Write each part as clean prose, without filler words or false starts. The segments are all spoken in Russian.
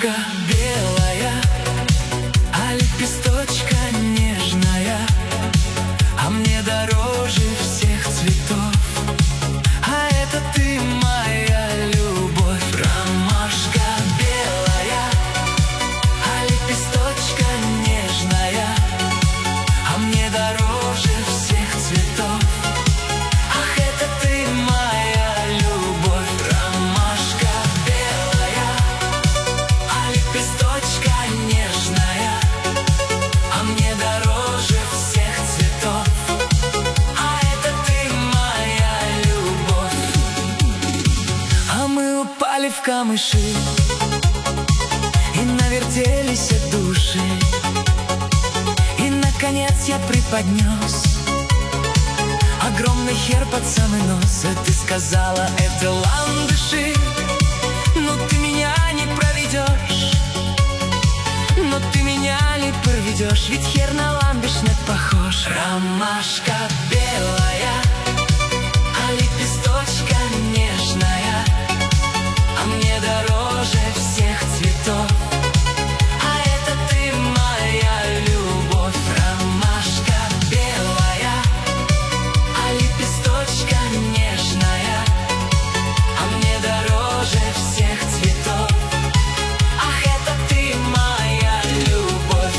Ромашка белая, а лепесточка нежная, а мне дороже всех цветов. А это ты, моя любовь. Ромашка белая, а лепесточка нежная, а мне дороже всех цветов. Ах, это ты, моя любовь. Ромашка белая, а лепесточка нежная, а мне дороже всех цветов. А это ты, моя любовь. А мы упали в камыши и навертелись от души, и наконец я преподнес огромный хер под самый нос. А ты сказала, это ландыши. Но ты меня не проведешь, но ты меня не проведешь, ведь хер на ландыш не похож. Ромашка белая, а лепесточка нежная, а мне дороже всех цветов. А это ты, моя любовь. Ромашка белая, а лепесточка нежная, а мне дороже всех цветов. Ах, это ты, моя любовь.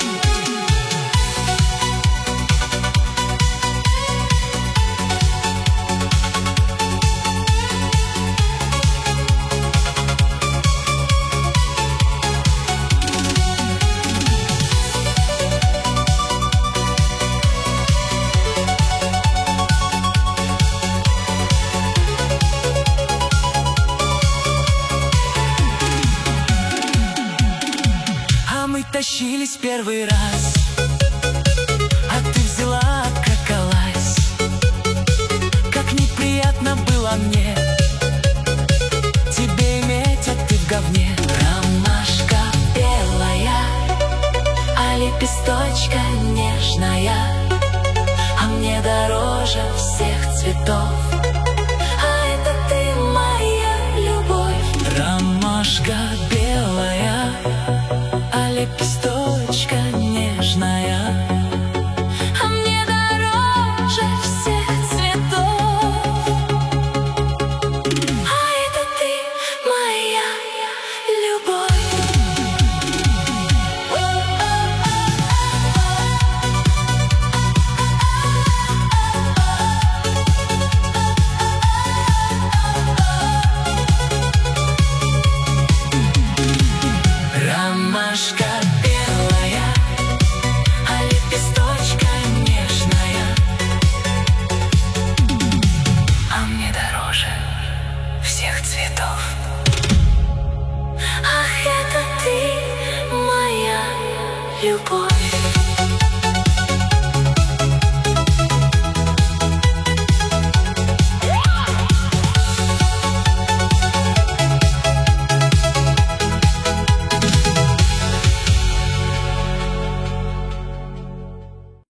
А мы тащились первый раз, а ты взяла, обкакалась. Как неприятно было мне тебе иметь, а ты в говне. Ромашка белая, а лепесточка нежная, а мне дороже всех цветов. А это ты, моя любовь. Ромашка белая, а лепесточка нежная, а мне дороже всех цветов. А это ты, моя любовь. Ромашка белая, а лепесточка нежная, а мне дороже всех цветов. Ах, это ты, моя любовь.